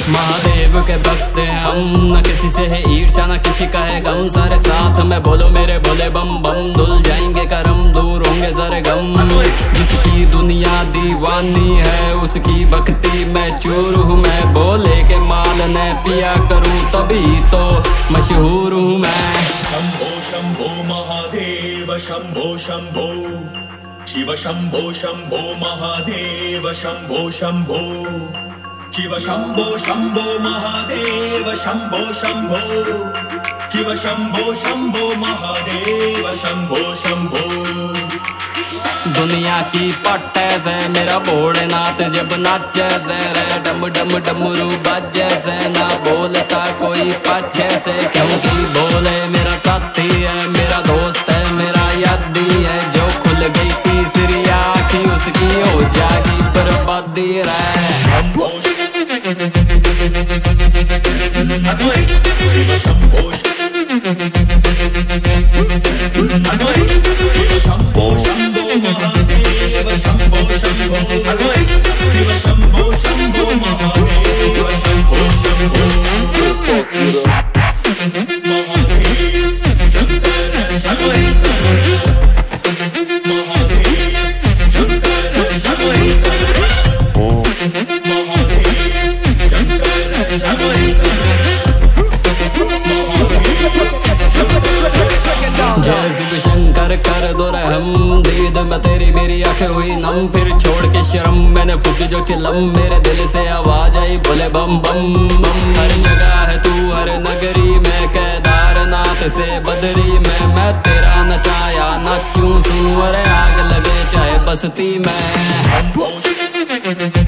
महादेव के भक्त हैं हम, न किसी से है ईर्ष्या न किसी का है गम। सारे साथ में बोलो मेरे भोले बम बम, धुल जाएंगे करम दूर होंगे सारे गम। जिसकी दुनिया दीवानी है उसकी भक्ति में चूर हूँ मैं। भोले के माल ने पिया करूँ तभी तो मशहूर हूँ मैं। शंभो शंभो महादेव शंभो शंभो, शिव शंभो शंभो महादेव शंभो शंभो, शिव शंभो शंभो महादेव शंभो शंभो, शिव शंभो शंभो महादेव शंभो शंभो। दुनिया की पट्टे से मेरा भोलेनाथ जब नाचे से रे, डम डम डमरू बाजे से, ना बोलता कोई पाछे से। क्योंकि भोले मेरा साथी है, मेरा दोस्त है, मेरा यादी है। जो खुल गई तीसरी आँखी उसकी हो जाएगी बर्बादी रे। शंभो शंभो शंभो शंभो महादेव शंभो शंभो, शिव शंभो शंभो महादेव शंभो शंभो। महादेव शंकर शंकर, महादेव शंकर शंकर, महादेव शंकर शंकर। जय शिव शंकर कर दो रहम, दीद में तेरी मेरी आंखें हुई नम। फिर छोड़ के शर्म मैंने फूकी जो चिलम, मेरे दिल से आवाज आई बोले बम बम बम। हर जगह है तू हर नगरी में, केदारनाथ से बदरी में। मैं तेरा नचाया नाचूं सूं, अरे आग लगे चाहे बस्ती में।